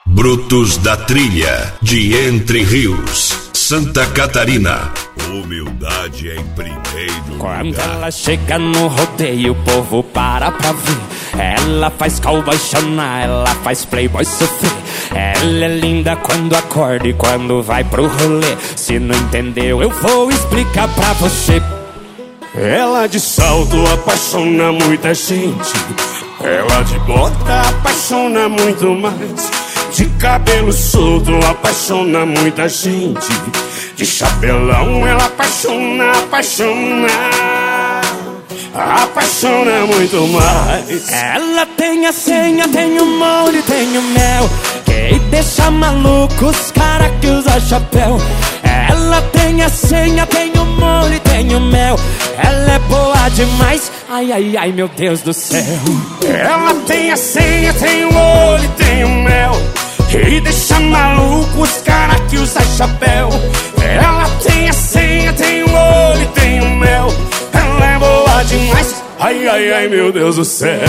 Brutos da Trilha, de Entre Rios, Santa Catarina. Humildade em primeiro Quando lugar. ela chega no rodeio, o povo para pra ver. Ela faz cowboy chorar, ela faz playboy sofrer. Ela é linda quando acorda e quando vai pro rolê. Se não entendeu, eu vou explicar pra você. Ela de salto apaixona muita gente. Ela de bota apaixona muito mais. De cabelo solto apaixona muita gente. De chapelão ela apaixona muito mais. Ela tem a senha, tem o molho, tem o mel, que deixa maluco os cara que usa chapéu. Ela tem a senha, tem o molho, tem o mel. Ela é boa demais, ai, ai, ai, meu Deus do céu. Ela tem a senha, tem o olho, tem o mel, e deixa maluco os cara que usa chapéu. Ela tem a senha, tem o olho, tem o mel. Ela é boa demais, ai, ai, ai, meu Deus do céu.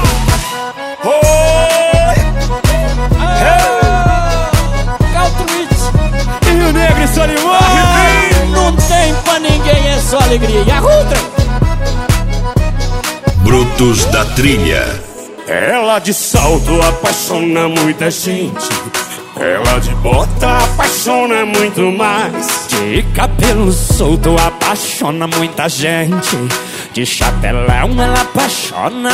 Rio Negro e Solimões, não tem pra ninguém, é só alegria. E a Rutra? Brutos da Trilha. Ela de salto apaixona muita gente. Ela de bota apaixona muito mais. De cabelo solto apaixona muita gente. De chapelão ela apaixona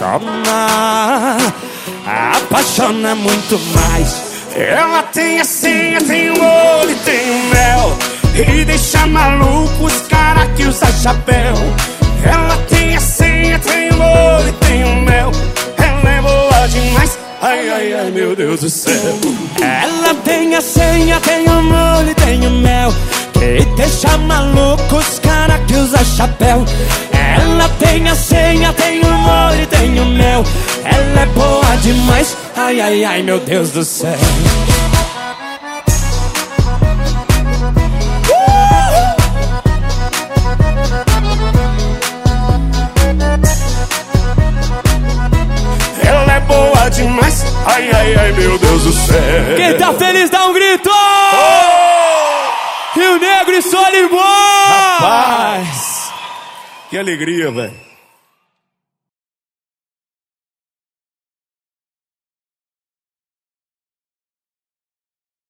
muito mais. Ela tem a senha, tem o olho, tem o mel, e deixa maluco os cara que usa chapéu. Ela tem a senha, tem o olho, tem o mel. Ela é boa demais, ai, ai, ai, meu Deus do céu. Ela tem a senha, tem o molho, tem o mel, que deixa maluco os cara que usa chapéu. Ela tem a senha, tem o molho, tem o mel. Ela é boa demais, ai, ai, ai, meu Deus do céu. Ela é boa demais, ai, ai, ai, meu Deus do céu. Quem tá feliz dá um grito! Rio Negro e Solimões! Rapaz, que alegria, velho.